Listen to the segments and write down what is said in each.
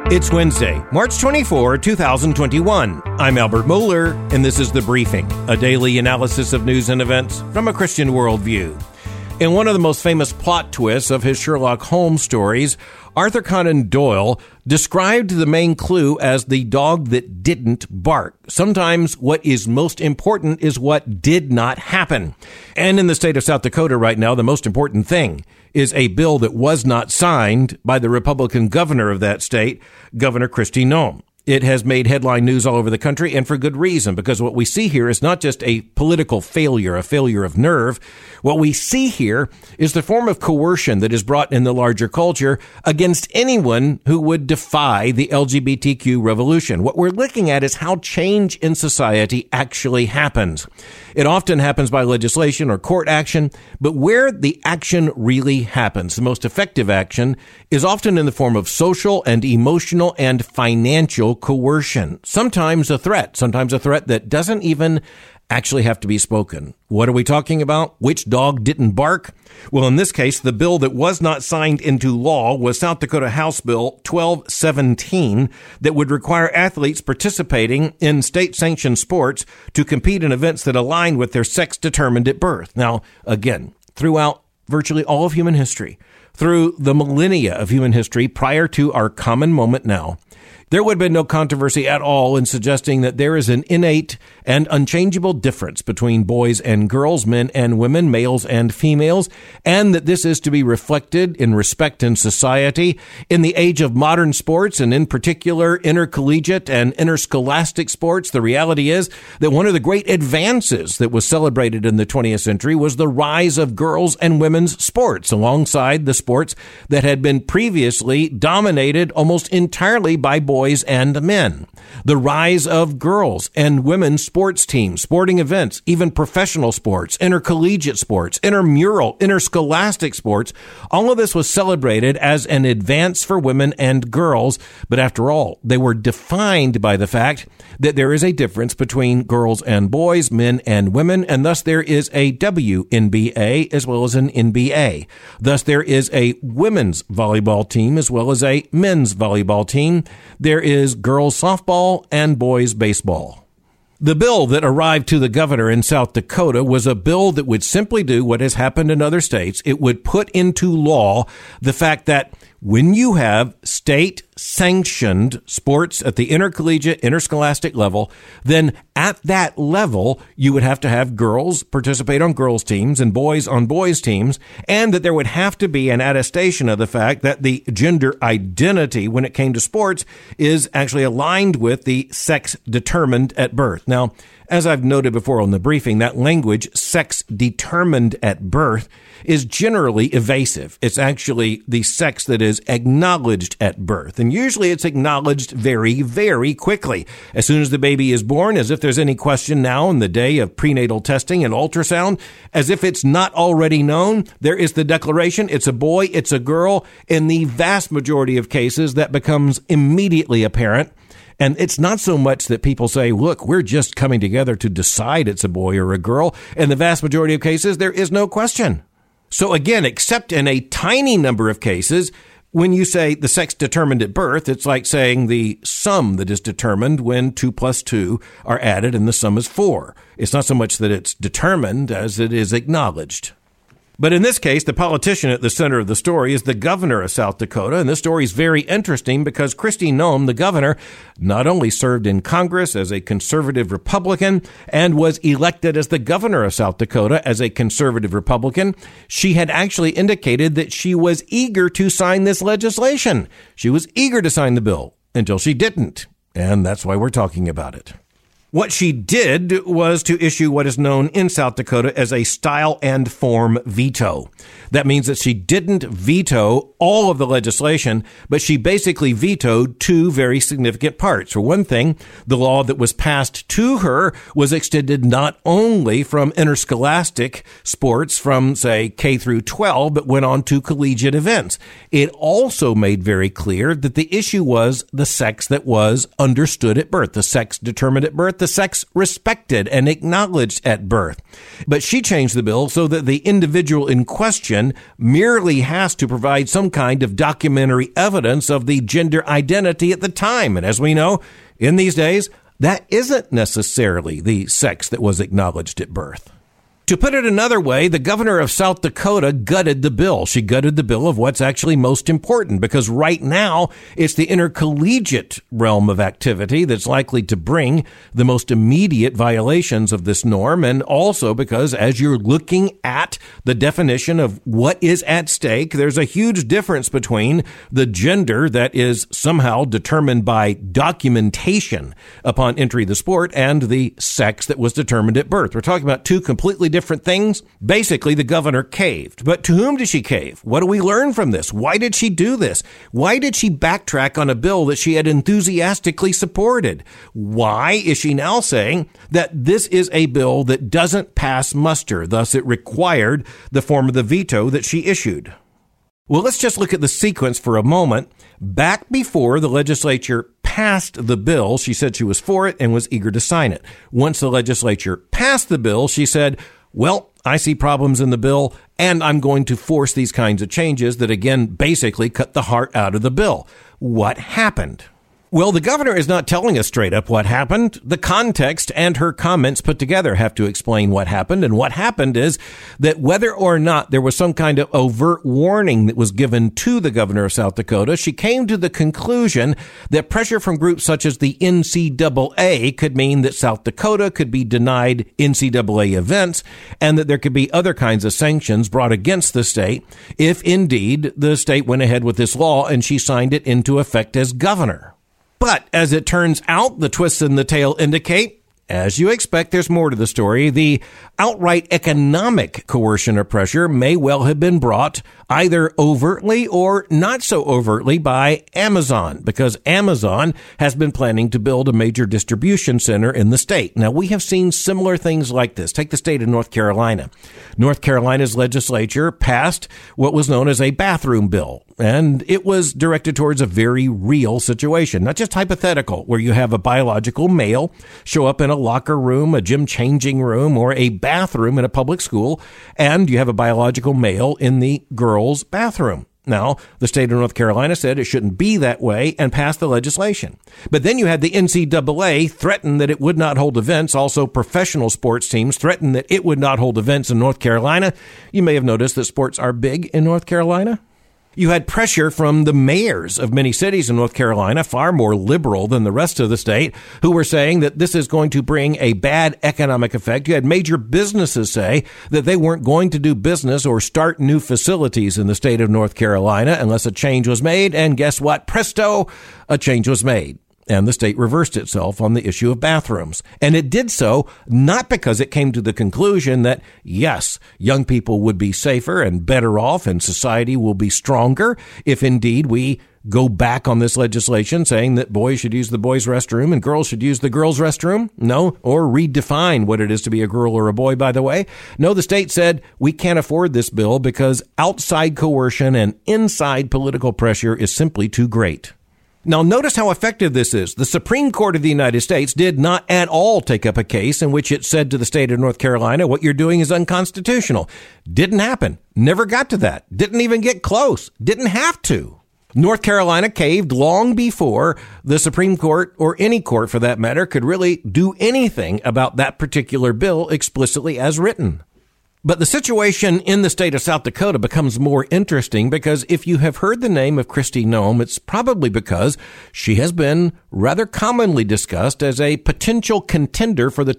It's Wednesday, March 24, 2021. I'm Albert Mohler, and this is The Briefing, a daily analysis of news and events from a Christian worldview. In one of the most famous plot twists of his Sherlock Holmes stories, Arthur Conan Doyle described the main clue as the dog that didn't bark. Sometimes what is most important is what did not happen. And in the state of South Dakota right now, the most important thing is a bill that was not signed by the Republican governor of that state, Governor Kristi Noem. It has made headline news all over the country, and for good reason, because what we see here is not just a political failure, a failure of nerve. What we see here is the form of coercion that is brought in the larger culture against anyone who would defy the LGBTQ revolution. What we're looking at is how change in society actually happens. It often happens by legislation or court action, but where the action really happens, the most effective action, is often in the form of social and emotional and financial coercion. Sometimes a threat that doesn't even actually have to be spoken. What are we talking about? Which dog didn't bark? Well, in this case, the bill that was not signed into law was South Dakota House Bill 1217 that would require athletes participating in state-sanctioned sports to compete in events that align with their sex determined at birth. Now, again, throughout virtually all of human history, through the millennia of human history prior to our common moment now, there would have been no controversy at all in suggesting that there is an innate and unchangeable difference between boys and girls, men and women, males and females, and that this is to be reflected in respect in society. In the age of modern sports, and in particular intercollegiate and interscholastic sports, the reality is that one of the great advances that was celebrated in the 20th century was the rise of girls' and women's sports, alongside the sports that had been previously dominated almost entirely by boys and men. The rise of girls and women's sports teams, sporting events, even professional sports, intercollegiate sports, intramural, interscholastic sports, all of this was celebrated as an advance for women and girls. But after all, they were defined by the fact that there is a difference between girls and boys, men and women, and thus there is a WNBA as well as an NBA. Thus there is a women's volleyball team as well as a men's volleyball team. There is girls softball and boys baseball. The bill that arrived to the governor in South Dakota was a bill that would simply do what has happened in other states. It would put into law the fact that when you have state-sanctioned sports at the intercollegiate, interscholastic level, then at that level, you would have to have girls participate on girls' teams and boys on boys' teams, and that there would have to be an attestation of the fact that the gender identity when it came to sports is actually aligned with the sex determined at birth. Now, as I've noted before on the briefing, that language, sex determined at birth, is generally evasive. It's actually the sex that is acknowledged at birth. And usually it's acknowledged very, very quickly. As soon as the baby is born, as if there's any question now in the day of prenatal testing and ultrasound, as if it's not already known, there is the declaration, it's a boy, it's a girl. In the vast majority of cases, that becomes immediately apparent. And it's not so much that people say, look, we're just coming together to decide it's a boy or a girl. In the vast majority of cases, there is no question. So again, except in a tiny number of cases, when you say the sex determined at birth, it's like saying the sum that is determined when 2 plus 2 are added and the sum is 4. It's not so much that it's determined as it is acknowledged. But in this case, the politician at the center of the story is the governor of South Dakota. And this story is very interesting because Kristi Noem, the governor, not only served in Congress as a conservative Republican and was elected as the governor of South Dakota as a conservative Republican, she had actually indicated that she was eager to sign this legislation. She was eager to sign the bill until she didn't. And that's why we're talking about it. What she did was to issue what is known in South Dakota as a style and form veto. That means that she didn't veto all of the legislation, but she basically vetoed two very significant parts. For one thing, the law that was passed to her was extended not only from interscholastic sports from, say, K through 12, but went on to collegiate events. It also made very clear that the issue was the sex that was understood at birth, the sex determined at birth, the sex respected and acknowledged at birth. But she changed the bill so that the individual in question merely has to provide some some kind of documentary evidence of the gender identity at the time. And as we know, in these days, that isn't necessarily the sex that was acknowledged at birth. To put it another way, the governor of South Dakota gutted the bill. She gutted the bill of what's actually most important, because right now it's the intercollegiate realm of activity that's likely to bring the most immediate violations of this norm. And also because as you're looking at the definition of what is at stake, there's a huge difference between the gender that is somehow determined by documentation upon entry of the sport and the sex that was determined at birth. We're talking about two completely different things. Basically, the governor caved. But to whom did she cave? What do we learn from this? Why did she do this? Why did she backtrack on a bill that she had enthusiastically supported? Why is she now saying that this is a bill that doesn't pass muster? Thus, it required the form of the veto that she issued. Well, let's just look at the sequence for a moment. Back before the legislature passed the bill, she said she was for it and was eager to sign it. Once the legislature passed the bill, she said, well, I see problems in the bill, and I'm going to force these kinds of changes that, again, basically cut the heart out of the bill. What happened? Well, the governor is not telling us straight up what happened. The context and her comments put together have to explain what happened. And what happened is that whether or not there was some kind of overt warning that was given to the governor of South Dakota, she came to the conclusion that pressure from groups such as the NCAA could mean that South Dakota could be denied NCAA events and that there could be other kinds of sanctions brought against the state if indeed the state went ahead with this law and she signed it into effect as governor. But as it turns out, the twists in the tale indicate, as you expect, there's more to the story. The outright economic coercion or pressure may well have been brought either overtly or not so overtly by Amazon, because Amazon has been planning to build a major distribution center in the state. Now, we have seen similar things like this. Take the state of North Carolina. North Carolina's legislature passed what was known as a bathroom bill, and it was directed towards a very real situation, not just hypothetical, where you have a biological male show up in a locker room, a gym changing room, or a bathroom in a public school, and you have a biological male in the girls' bathroom. Now, the state of North Carolina said it shouldn't be that way and passed the legislation. But then you had the NCAA threaten that it would not hold events. Also, professional sports teams threatened that it would not hold events in North Carolina. You may have noticed that sports are big in North Carolina. You had pressure from the mayors of many cities in North Carolina, far more liberal than the rest of the state, who were saying that this is going to bring a bad economic effect. You had major businesses say that they weren't going to do business or start new facilities in the state of North Carolina unless a change was made. And guess what? Presto, a change was made. And the state reversed itself on the issue of bathrooms. And it did so not because it came to the conclusion that, yes, young people would be safer and better off and society will be stronger if indeed we go back on this legislation saying that boys should use the boys' restroom and girls should use the girls' restroom. No, or redefine what it is to be a girl or a boy, by the way. No, the state said we can't afford this bill because outside coercion and inside political pressure is simply too great. Now, notice how effective this is. The Supreme Court of the United States did not at all take up a case in which it said to the state of North Carolina, what you're doing is unconstitutional. Didn't happen. Never got to that. Didn't even get close. Didn't have to. North Carolina caved long before the Supreme Court, or any court for that matter, could really do anything about that particular bill explicitly as written. But the situation in the state of South Dakota becomes more interesting because if you have heard the name of Kristi Noem, it's probably because she has been rather commonly discussed as a potential contender for the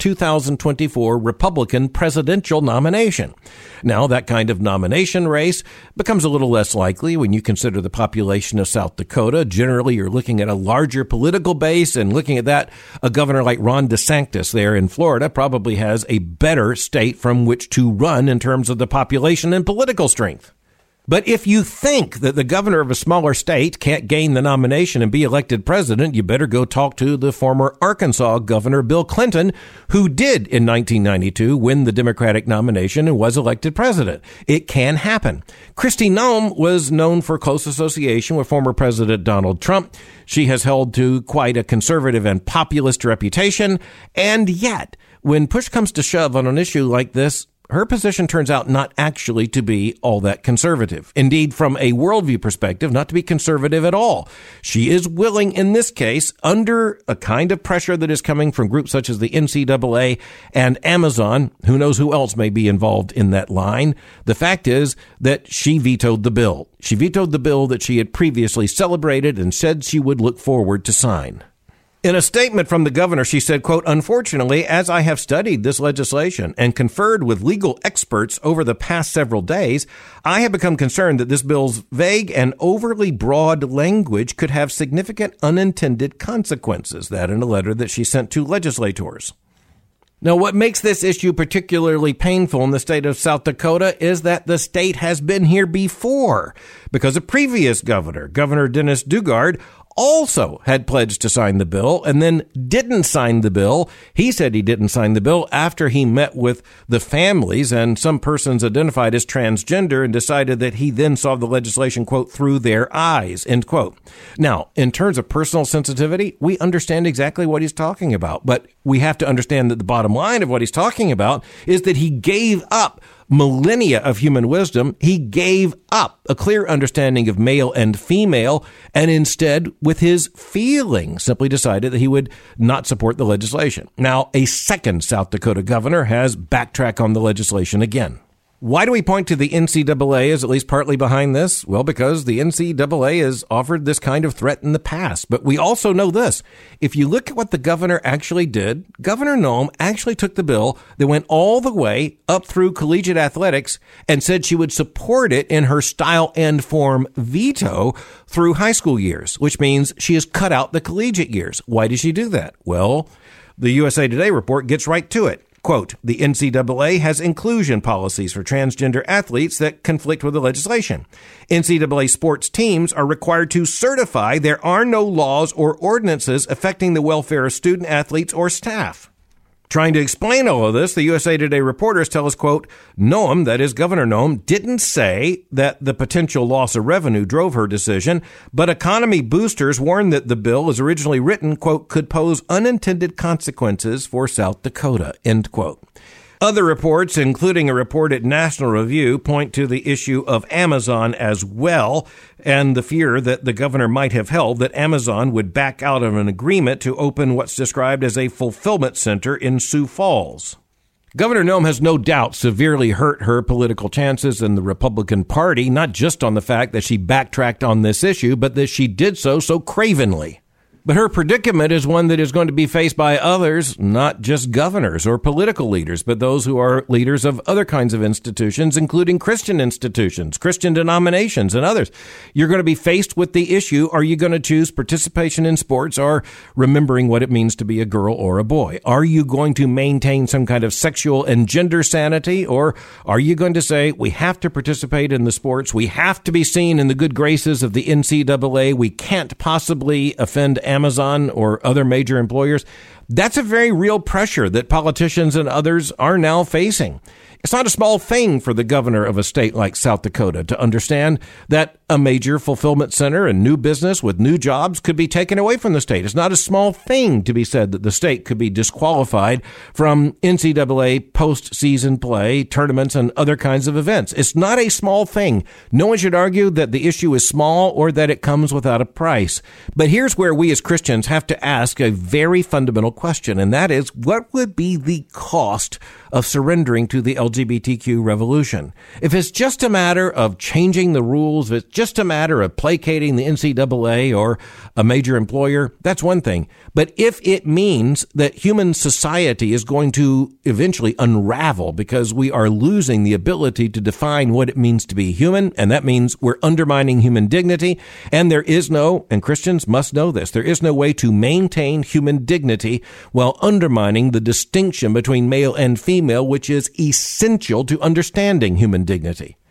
2024 Republican presidential nomination. Now, that kind of nomination race becomes a little less likely when you consider the population of South Dakota. Generally, you're looking at a larger political base, and looking at that, a governor like Ron DeSantis there in Florida probably has a better state from which to run in terms of the population and political strength. But if you think that the governor of a smaller state can't gain the nomination and be elected president, you better go talk to the former Arkansas governor, Bill Clinton, who did in 1992 win the Democratic nomination and was elected president. It can happen. Kristi Noem was known for close association with former President Donald Trump. She has held to quite a conservative and populist reputation. And yet, when push comes to shove on an issue like this, her position turns out not actually to be all that conservative. Indeed, from a worldview perspective, not to be conservative at all. She is willing, in this case, under a kind of pressure that is coming from groups such as the NCAA and Amazon, who knows who else may be involved in that line. The fact is that she vetoed the bill. She vetoed the bill that she had previously celebrated and said she would look forward to sign. In a statement from the governor, she said, quote, "Unfortunately, as I have studied this legislation and conferred with legal experts over the past several days, I have become concerned that this bill's vague and overly broad language could have significant unintended consequences." That in a letter that she sent to legislators. Now, what makes this issue particularly painful in the state of South Dakota is that the state has been here before, because a previous governor, Governor Dennis Daugaard, also had pledged to sign the bill and then didn't sign the bill. He said he didn't sign the bill after he met with the families and some persons identified as transgender and decided that he then saw the legislation, quote, "through their eyes," end quote. Now, in terms of personal sensitivity, we understand exactly what he's talking about, but we have to understand that the bottom line of what he's talking about is that he gave up millennia of human wisdom. He gave up a clear understanding of male and female, and instead, with his feelings, simply decided that he would not support the legislation. Now, a second South Dakota governor has backtracked on the legislation again. Why do we point to the NCAA as at least partly behind this? Well, because the NCAA has offered this kind of threat in the past. But we also know this. If you look at what the governor actually did, Governor Noem actually took the bill that went all the way up through collegiate athletics and said she would support it in her style and form veto through high school years, which means she has cut out the collegiate years. Why did she do that? Well, the USA Today report gets right to it. Quote, "The NCAA has inclusion policies for transgender athletes that conflict with the legislation. NCAA sports teams are required to certify there are no laws or ordinances affecting the welfare of student athletes or staff." Trying to explain all of this, the USA Today reporters tell us, quote, "Noem," that is Governor Noem, "didn't say that the potential loss of revenue drove her decision, but economy boosters warned that the bill, as originally written, quote, could pose unintended consequences for South Dakota," end quote. Other reports, including a report at National Review, point to the issue of Amazon as well, and the fear that the governor might have held that Amazon would back out of an agreement to open what's described as a fulfillment center in Sioux Falls. Governor Noem has no doubt severely hurt her political chances in the Republican Party, not just on the fact that she backtracked on this issue, but that she did so cravenly. But her predicament is one that is going to be faced by others, not just governors or political leaders, but those who are leaders of other kinds of institutions, including Christian institutions, Christian denominations, and others. You're going to be faced with the issue, are you going to choose participation in sports or remembering what it means to be a girl or a boy? Are you going to maintain some kind of sexual and gender sanity, or are you going to say, we have to participate in the sports, we have to be seen in the good graces of the NCAA, we can't possibly offend Amazon or other major employers? That's a very real pressure that politicians and others are now facing. It's not a small thing for the governor of a state like South Dakota to understand that a major fulfillment center and new business with new jobs could be taken away from the state. It's not a small thing to be said that the state could be disqualified from NCAA postseason play, tournaments, and other kinds of events. It's not a small thing. No one should argue that the issue is small or that it comes without a price. But here's where we as Christians have to ask a very fundamental question, and that is, what would be the cost of surrendering to the LGBTQ revolution? If it's just a matter of changing the rules, if it's just a matter of placating the NCAA or a major employer, that's one thing. But if it means that human society is going to eventually unravel because we are losing the ability to define what it means to be human, and that means we're undermining human dignity, and there is no, and Christians must know this, there is no way to maintain human dignity while undermining the distinction between male and female, which is essential to understanding human dignity.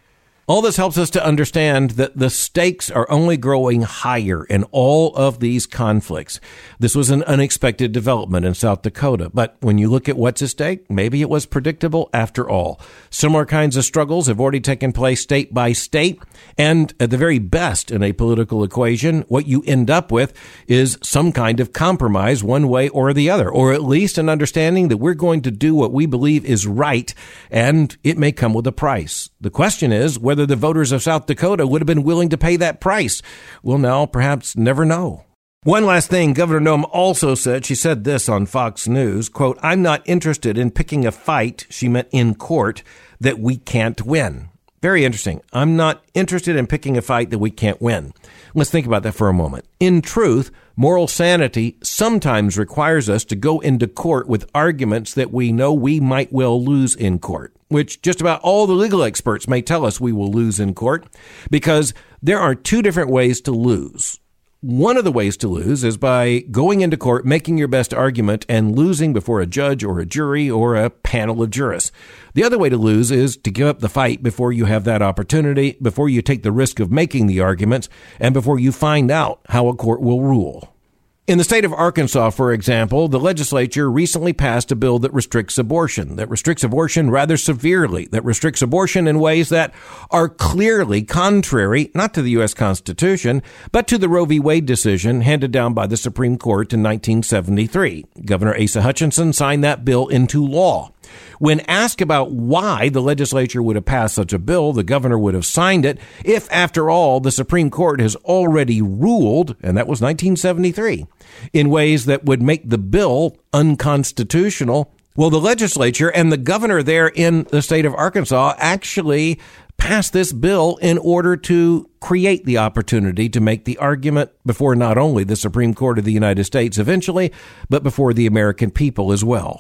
All this helps us to understand that the stakes are only growing higher in all of these conflicts. This was an unexpected development in South Dakota, but when you look at what's at stake, maybe it was predictable after all. Similar kinds of struggles have already taken place state by state, and at the very best in a political equation, what you end up with is some kind of compromise one way or the other, or at least an understanding that we're going to do what we believe is right, and it may come with a price. The question is whether the voters of South Dakota would have been willing to pay that price. We'll now perhaps never know. One last thing, Governor Noem also said, she said this on Fox News, quote, "I'm not interested in picking a fight," she meant in court, "that we can't win." Very interesting. I'm not interested in picking a fight that we can't win. Let's think about that for a moment. In truth, moral sanity sometimes requires us to go into court with arguments that we know we might well lose in court, which just about all the legal experts may tell us we will lose in court, because there are two different ways to lose. One of the ways to lose is by going into court, making your best argument, and losing before a judge or a jury or a panel of jurists. The other way to lose is to give up the fight before you have that opportunity, before you take the risk of making the arguments, and before you find out how a court will rule. In the state of Arkansas, for example, the legislature recently passed a bill that restricts abortion rather severely, that restricts abortion in ways that are clearly contrary, not to the U.S. Constitution, but to the Roe v. Wade decision handed down by the Supreme Court in 1973. Governor Asa Hutchinson signed that bill into law. When asked about why the legislature would have passed such a bill, the governor would have signed it if, after all, the Supreme Court has already ruled, and that was 1973, in ways that would make the bill unconstitutional. Well, the legislature and the governor there in the state of Arkansas actually passed this bill in order to create the opportunity to make the argument before not only the Supreme Court of the United States eventually, but before the American people as well.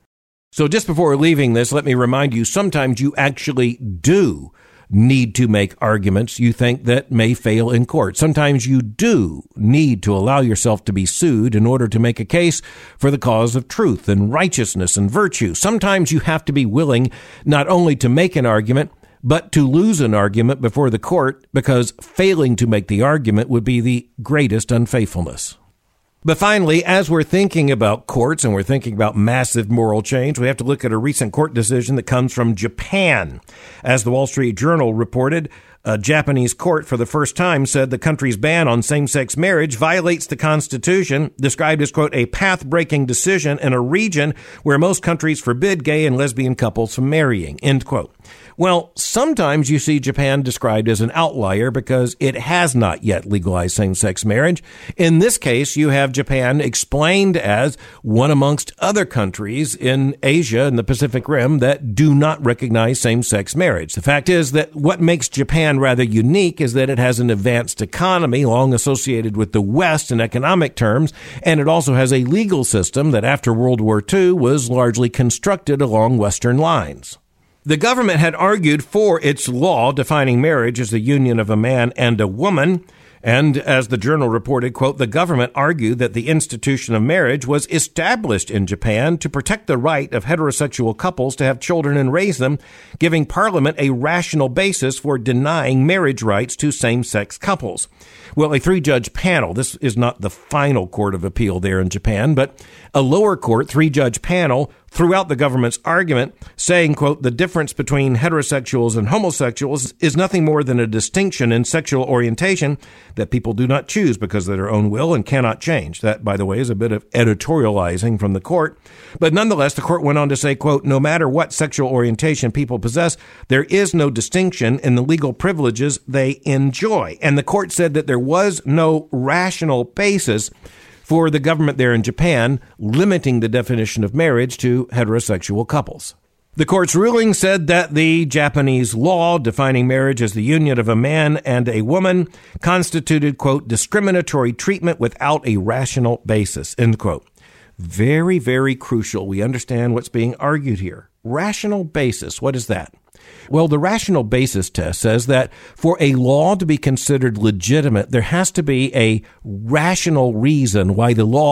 So just before leaving this, let me remind you, sometimes you actually do need to make arguments you think that may fail in court. Sometimes you do need to allow yourself to be sued in order to make a case for the cause of truth and righteousness and virtue. Sometimes you have to be willing not only to make an argument, but to lose an argument before the court, because failing to make the argument would be the greatest unfaithfulness. But finally, as we're thinking about courts and we're thinking about massive moral change, we have to look at a recent court decision that comes from Japan. As the Wall Street Journal reported, a Japanese court for the first time said the country's ban on same-sex marriage violates the Constitution, described as, quote, "a path-breaking decision in a region where most countries forbid gay and lesbian couples from marrying," end quote. Well, sometimes you see Japan described as an outlier because it has not yet legalized same-sex marriage. In this case, you have Japan explained as one amongst other countries in Asia and the Pacific Rim that do not recognize same-sex marriage. The fact is that what makes Japan rather unique is that it has an advanced economy long associated with the West in economic terms, and it also has a legal system that after World War II was largely constructed along Western lines. The government had argued for its law defining marriage as the union of a man and a woman. And as the journal reported, quote, "the government argued that the institution of marriage was established in Japan to protect the right of heterosexual couples to have children and raise them, giving Parliament a rational basis for denying marriage rights to same-sex couples." Well, a three-judge panel, this is not the final court of appeal there in Japan, but a lower court three-judge panel threw out the government's argument, saying, quote, "the difference between heterosexuals and homosexuals is nothing more than a distinction in sexual orientation that people do not choose because of their own will and cannot change." That, by the way, is a bit of editorializing from the court. But nonetheless, the court went on to say, quote, "no matter what sexual orientation people possess, there is no distinction in the legal privileges they enjoy." And the court said that there was no rational basis for the government there in Japan limiting the definition of marriage to heterosexual couples. The court's ruling said that the Japanese law defining marriage as the union of a man and a woman constituted, quote, "discriminatory treatment without a rational basis," end quote. Very, very crucial. We understand what's being argued here. Rational basis. What is that? Well, the rational basis test says that for a law to be considered legitimate, there has to be a rational reason why the law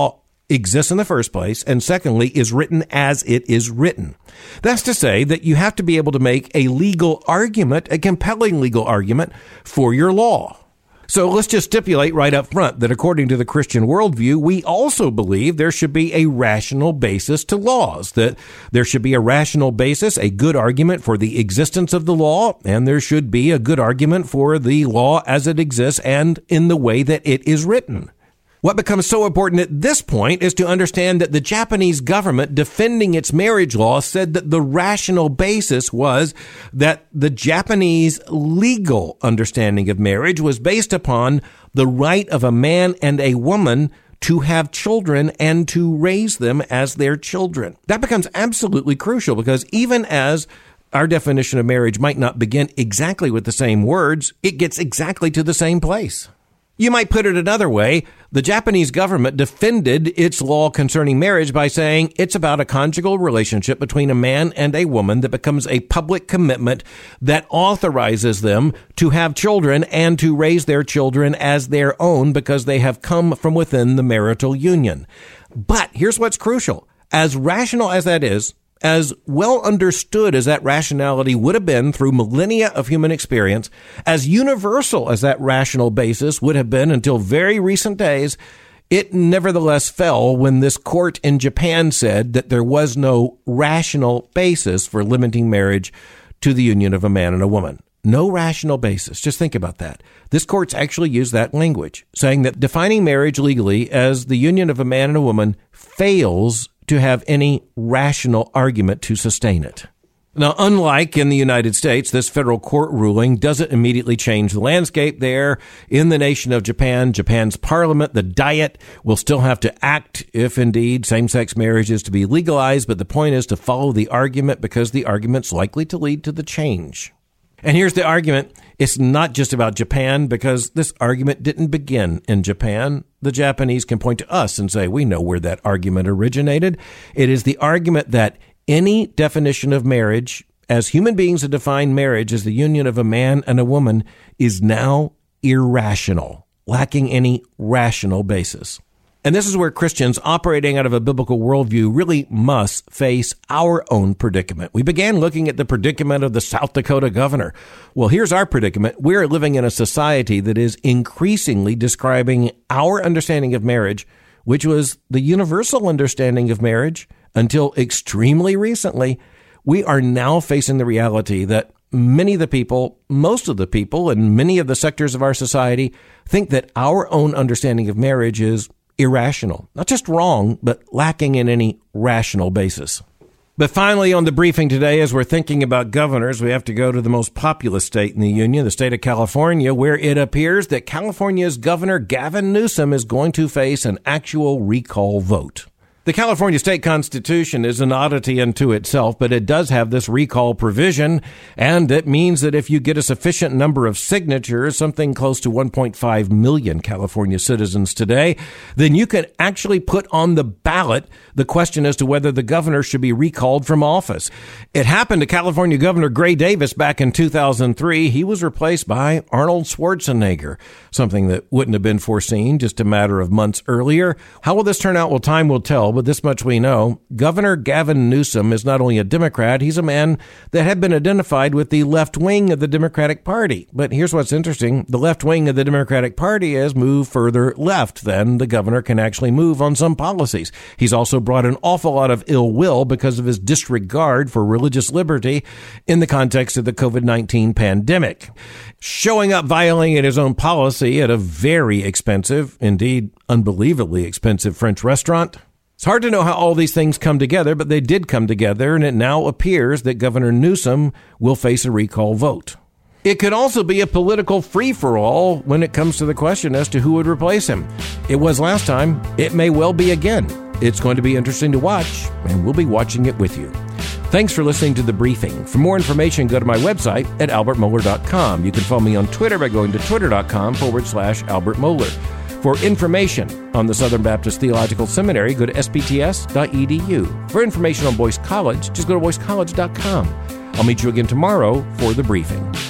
exists in the first place, and secondly, is written as it is written. That's to say that you have to be able to make a legal argument, a compelling legal argument for your law. So let's just stipulate right up front that according to the Christian worldview, we also believe there should be a rational basis to laws, that there should be a rational basis, a good argument for the existence of the law, and there should be a good argument for the law as it exists and in the way that it is written. What becomes so important at this point is to understand that the Japanese government, defending its marriage law, said that the rational basis was that the Japanese legal understanding of marriage was based upon the right of a man and a woman to have children and to raise them as their children. That becomes absolutely crucial because even as our definition of marriage might not begin exactly with the same words, it gets exactly to the same place. You might put it another way. The Japanese government defended its law concerning marriage by saying it's about a conjugal relationship between a man and a woman that becomes a public commitment that authorizes them to have children and to raise their children as their own because they have come from within the marital union. But here's what's crucial. As rational as that is, as well understood as that rationality would have been through millennia of human experience, as universal as that rational basis would have been until very recent days, it nevertheless fell when this court in Japan said that there was no rational basis for limiting marriage to the union of a man and a woman. No rational basis. Just think about that. This court's actually used that language, saying that defining marriage legally as the union of a man and a woman fails to have any rational argument to sustain it. Now, unlike in the United States, this federal court ruling doesn't immediately change the landscape there. In the nation of Japan, Japan's parliament, the Diet, will still have to act if indeed same-sex marriage is to be legalized, but the point is to follow the argument because the argument's likely to lead to the change. And here's the argument. It's not just about Japan because this argument didn't begin in Japan. The Japanese can point to us and say, we know where that argument originated. It is the argument that any definition of marriage, as human beings have defined marriage as the union of a man and a woman, is now irrational, lacking any rational basis. And this is where Christians operating out of a biblical worldview really must face our own predicament. We began looking at the predicament of the South Dakota governor. Well, here's our predicament. We're living in a society that is increasingly describing our understanding of marriage, which was the universal understanding of marriage until extremely recently. We are now facing the reality that many of the people, most of the people, and many of the sectors of our society think that our own understanding of marriage is irrational, not just wrong, but lacking in any rational basis. But finally, on the briefing today, as we're thinking about governors, we have to go to the most populous state in the union, the state of California, where it appears that California's Governor Gavin Newsom is going to face an actual recall vote. The California state constitution is an oddity unto itself, but it does have this recall provision, and it means that if you get a sufficient number of signatures, something close to 1.5 million California citizens today, then you can actually put on the ballot the question as to whether the governor should be recalled from office. It happened to California Governor Gray Davis back in 2003. He was replaced by Arnold Schwarzenegger, something that wouldn't have been foreseen just a matter of months earlier. How will this turn out? Well, time will tell. But this much we know. Governor Gavin Newsom is not only a Democrat, he's a man that had been identified with the left wing of the Democratic Party. But here's what's interesting. The left wing of the Democratic Party has moved further left than the governor can actually move on some policies. He's also brought an awful lot of ill will because of his disregard for religious liberty in the context of the COVID-19 pandemic. Showing up violating his own policy at a very expensive, indeed unbelievably expensive French restaurant. It's hard to know how all these things come together, but they did come together, and it now appears that Governor Newsom will face a recall vote. It could also be a political free-for-all when it comes to the question as to who would replace him. It was last time. It may well be again. It's going to be interesting to watch, and we'll be watching it with you. Thanks for listening to The Briefing. For more information, go to my website at albertmohler.com. You can follow me on Twitter by going to twitter.com/Albert Mohler. For information on the Southern Baptist Theological Seminary, go to spts.edu. For information on Boyce College, just go to boycecollege.com. I'll meet you again tomorrow for The Briefing.